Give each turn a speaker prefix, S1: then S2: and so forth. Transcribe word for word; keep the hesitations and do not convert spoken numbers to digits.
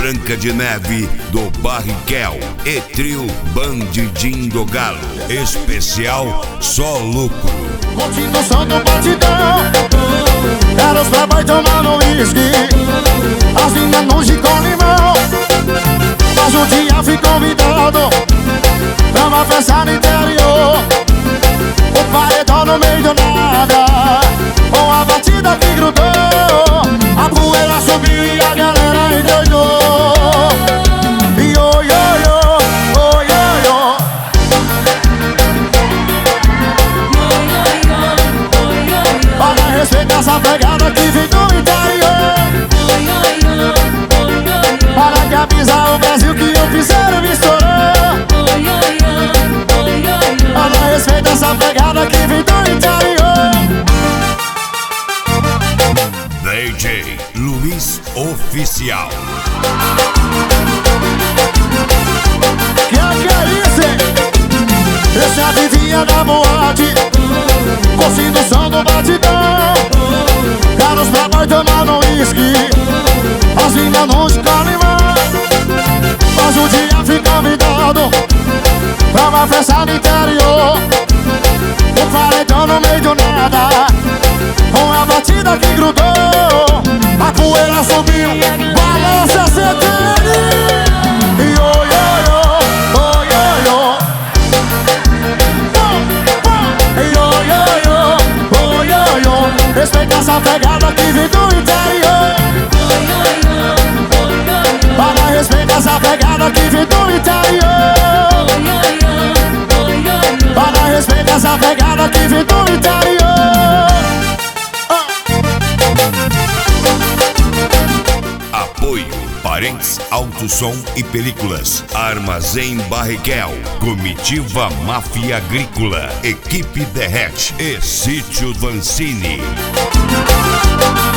S1: Branca de Neve do Barricel e trio Bandidinho do Galo. Especial Só Lucro.
S2: Continuação do batidão. Era os trabalhos tomando uísque, as meninas no gin com limão. Mas um dia fui convidado pra uma festa no interior. O paredão no meio do nada, com a batida que grudou. A poeira subiu e a galera endoidou. E oi, oi, oi, oi, oi, oi. Para respeitar essa pegada que vem do interior. Para que avisar o Brasil que o piseiro me estourou. Para respeitar essa pegada que vem do interior.
S1: D J Luiz Oficial.
S2: Que é que é isso, hein? Esse é a vivinha da boate, curtindo o som do batidão. Caros trabalhos tomando uísque, as meninas não escolhem mais. Mas um dia fui convidado pra uma festa no interior. O paredão no meio do nada, com a batida que grudou. A poeira subiu, balança a centelha. E oi, oi, oi, oi, oi, oi. E oi, oi, oi, oi, oi, oi. Respeita essa pegada que vem do interior. Para respeitar essa pegada que vem do interior. Para respeitar essa pegada que vem do interior.
S1: Apoio Parentes Alto Som e Películas, Armazém Barricel, Comitiva Máfia Agrícola, Equipe Derrete e Sítio Vancini.